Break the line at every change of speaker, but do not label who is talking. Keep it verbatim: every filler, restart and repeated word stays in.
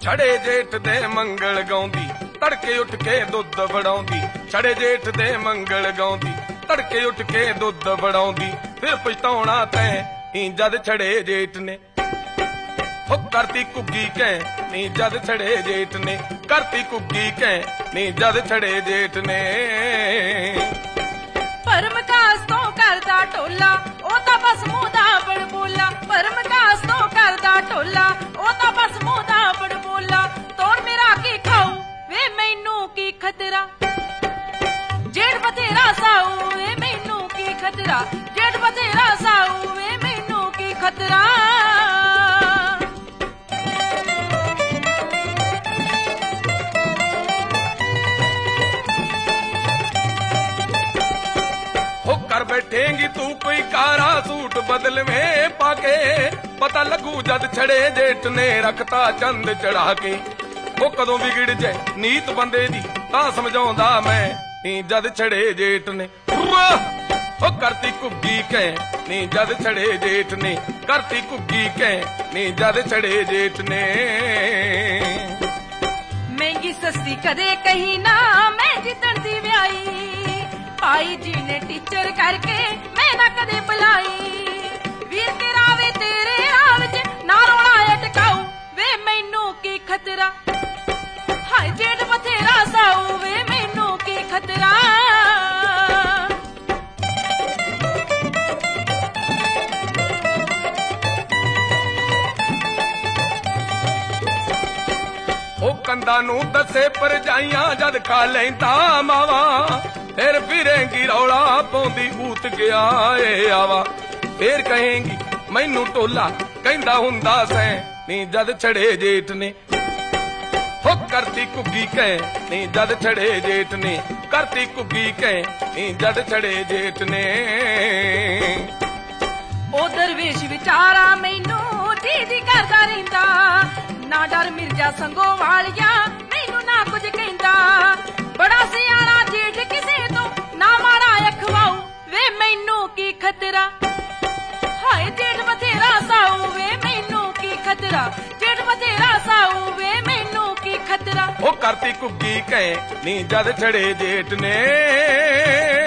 ਛੜੇ ਜੇਠ ਦੇ ਮੰਗਲ ਗਾਉਂਦੀ ਤੜਕੇ ਉੱਠ ਕੇ ਦੁੱਧ ਵੜਾਉਂਦੀ। ਛੜੇ ਜੇਠ ਦੇ ਮੰਗਲ ਗਾਉਂਦੀ ਤੜਕੇ ਉੱਠ ਕੇ ਦੁੱਧ ਵੜਾਉਂਦੀ। ਫਿਰ ਪਛਤਾਉਣਾ ਤੈਂ ਨੀ ਜਦ ਛੜੇ ਜੇਠ ਨੇ ਹੋ ਕਰਤੀ ਘੁੱਗੀ ਕਹਿ ਨੀ ਜਦ ਛੜੇ ਜੇਠ ਨੇ। ਕਰਤੀ ਘੁੱਗੀ ਕਹਿ ਨੀ ਜਦ ਛੜੇ ਜੇਠ ਨੇ।
ਪਰਮ ਕਾਸ ਤੋਂ ਕਰਦਾ ਢੋਲਾ ਉਹ ਤਾਂ ਬਸ ਮੂੰਹ ਦਾ ਬੜਬੋਲਾ। ਪਰਮ ਕਾਸ ਤੋਂ ਕਰਦਾ ਢੋਲਾ ਉਹ ਤਾਂ ਬਸ ਮੂੰਹ ਦਾ ਬੜਬੋਲਾ। ਤੋੜ ਮੇਰਾ ਕੀ ਖਾਊ ਵੇ ਮੈਨੂੰ ਕੀ ਖਤਰਾ। ਜੇਠ ਬਥੇਰਾ ਸਾਊ ਵੇ ਮੈਨੂੰ ਕੀ ਖਤਰਾ। ਜੇਠ ਬਥੇਰਾ ਸਾਊ ਵੇ ਮੈਨੂੰ ਕੀ ਖਤਰਾ।
कर बैठेंगी तू कोई कारा सूट बदलवें पाके। पता लगू जद छड़े जेठ ने रखता चंद चढ़ा के। वो कदों बिगड़ जाए नीत बंदे दी तां समझाउंदा मैं नी जद छड़े जेठ ने। वो करती घुग्गी कह नी जद छड़े जेठ ने। करती घुग्गी कह नी जद छड़े जेठ ने।
महंगी सस्ती कदे कही ना मैं जितन दी व्याई। भाई जी ने टीचर करके मैं ना कदे बुलाई। वीर तेरा वे तेरे राह विच ना रोना अटकाऊ वे मैनू की खतरा। हाय जेठ बथेरा साऊ वे मैनू की खतरा।
ओ कंदा नू दसे परजाइयां जद खा लैंदा मावा। फिर फिरेंगी रौला पाउंदी ऊत गया ए आवा। फिर कहेंगी मैनू टोला कहंदा हुंदा सैं नी जद छड़े जेठ ने। हो करती घुग्गी कह नी जद छड़े जेठ ने। करती घुग्गी कह नी जद छड़े जेठ ने।
ओ दरवेश विचारा मैनू जी जी करदा रहिंदा। ना डर मिर्जा संगो वालिया मैनू ना कुछ कहंदा। बड़ा सियाणा जेठ किसे तो ना माड़ा अखवाऊ वे मैनू की खतरा। हाय जेठ बथेरा साऊ वे मैनू की खतरा। जेठ बथेरा साऊ वे मैनू की खतरा।
ओ करती घुग्गी कह नी जद छड़े जेठ ने।